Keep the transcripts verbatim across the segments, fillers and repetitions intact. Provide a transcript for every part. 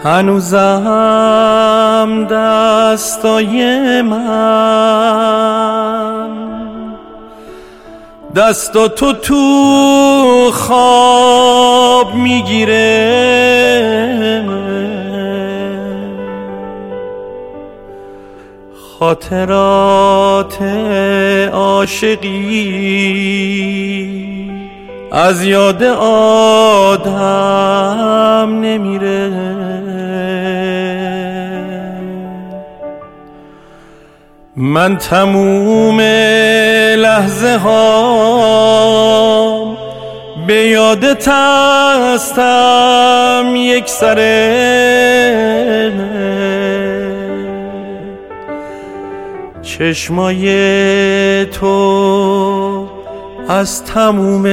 هنوزم دستای من دستا تو تو خواب میگیره، خاطرات عاشقی از یاد آدم نمیره. من تموم لحظه ها به یادت هستم یک سره، چشمای تو از تموم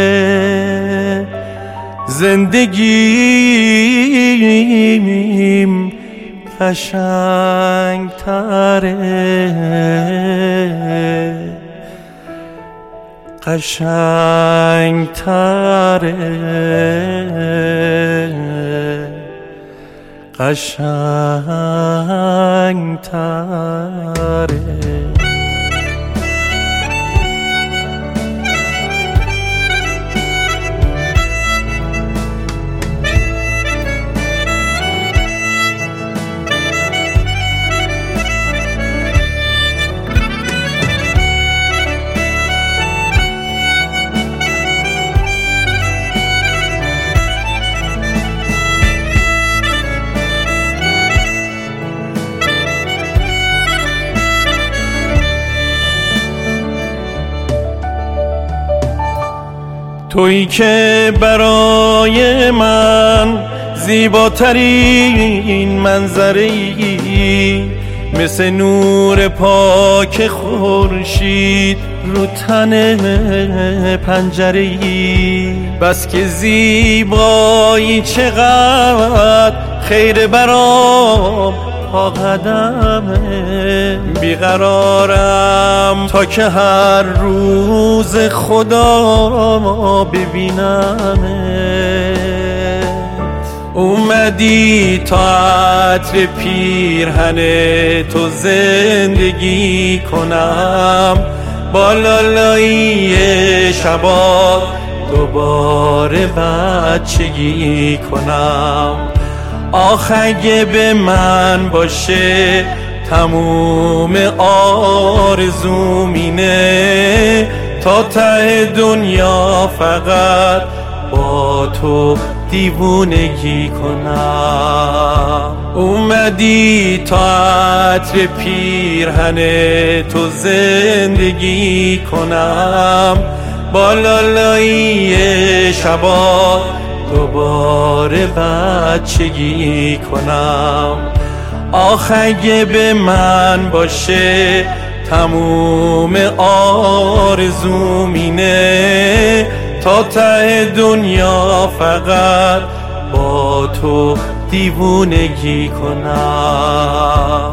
زندگیم قشنگ تره، قشنگ تره، قشنگ تره. تویی که برای من زیباترین منظره‌ای، مثل نور پاک خورشید رو تن پنجره‌ای. بس که زیبایی چقدر خیر برام پا قدمه، بیقرارم تا که هر روز خدا ببینمت. اومدی تا عطر پیرهن تو زندگی کنم، با لالایی شبا دوباره بچگی کنم. آخ اگه به من باشه تموم آرزوم اینه، تا ته دنیا فقط با تو دیوونگی کنم. اومدی تا عطر پیرهن تو زندگی کنم، با لالایی شبا دوباره بچگی کنم. آخ اگه به من باشه تموم آرزوم اینه، تا ته دنیا فقط با تو دیوونگی کنم.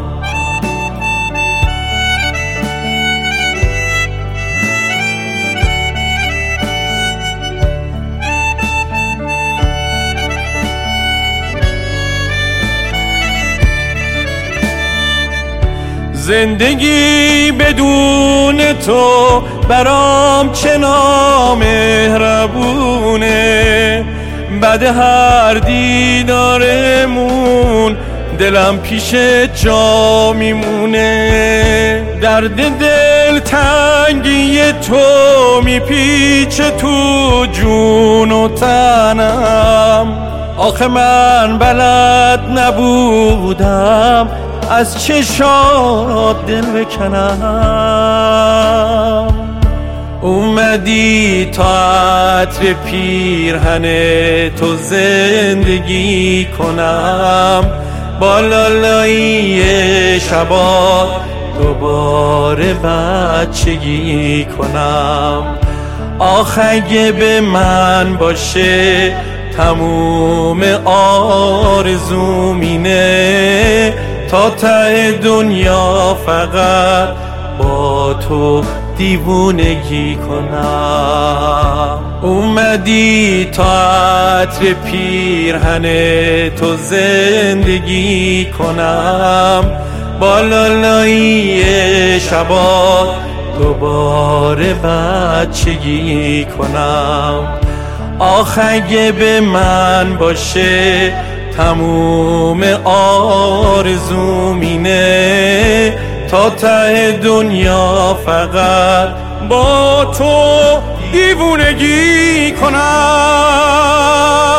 زندگی بدون تو برام چه نامهربونه، بعد هر دیدارمون دلم پیش جا میمونه. درد دل تنگی تو میپیچه تو جون و تنم. آخه من بلد نبودم از چشات دل بکنم. اومدی تا عطر پیرهن تو زندگی کنم، با لالایی شبا دوباره بچگی کنم. آخ اگه به من باشه تموم آرزوم اینه، تا ته دنیا فقط با تو دیوونگی کنم. اومدی تا عطر پیرهن تو زندگی کنم، با لالایی شبا دوباره بچگی کنم. آخ اگه به من باشه تموم آرزوم اینه، تا ته دنیا فقط با تو دیوونگی کنم.